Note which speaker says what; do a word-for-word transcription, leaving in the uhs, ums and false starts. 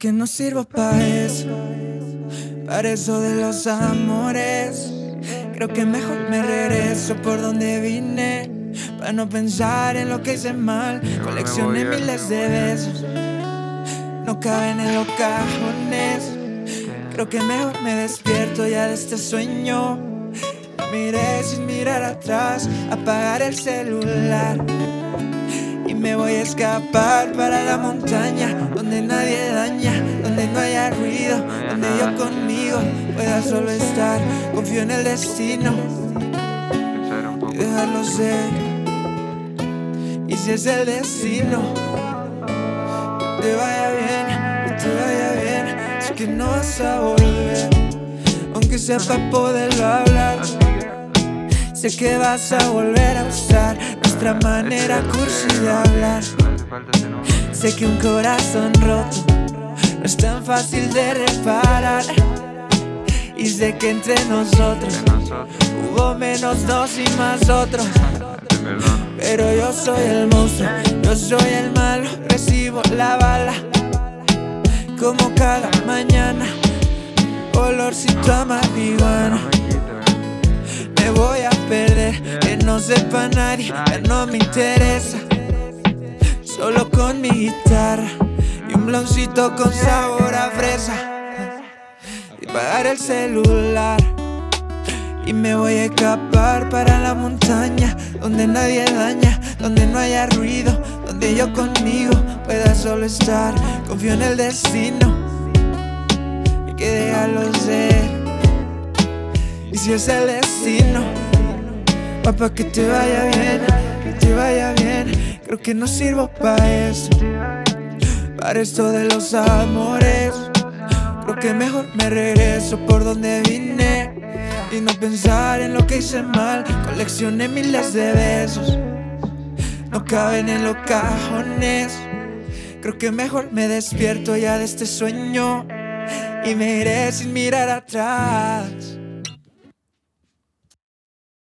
Speaker 1: que no sirvo para eso, para eso de los amores. Creo que mejor me regreso por donde vine, para no pensar en lo que hice mal. Coleccioné miles de besos, no caben en los cajones. Creo que mejor me despierto ya de este sueño. Miré sin mirar atrás, apagar el celular y me voy a escapar para la montaña, donde nadie daña, donde no haya ruido, donde yo conmigo pueda solo estar. Confío en el destino y dejarlo ser. Y si es el destino, que te vaya bien, que te vaya bien. Sé que no vas a volver, aunque sea para poderlo hablar. Sé que vas a volver a usar nuestra manera cursi de hablar. Sé que un corazón roto no es tan fácil de reparar. Y sé que entre nosotros hubo menos dos y más otros. Pero yo soy el monstruo, yo soy el malo. Recibo la bala como cada mañana, olorcito a marihuana. Me voy a perder, que no sepa nadie, ya no me interesa. Solo con mi guitarra y un bloncito con sabor a fresa. Y pagar el celular y me voy a escapar para la montaña, donde nadie daña, donde no haya ruido, donde yo conmigo pueda solo estar. Confío en el destino, hay que dejarlo ser. Y si es el destino, papá, que te vaya bien, que te vaya bien. Creo que no sirvo para eso, para esto de los amores. Creo que mejor me regreso por donde vine y no pensar en lo que hice mal. Coleccioné miles de besos, no caben en los cajones. Creo que mejor me despierto ya de este sueño y me iré sin mirar atrás.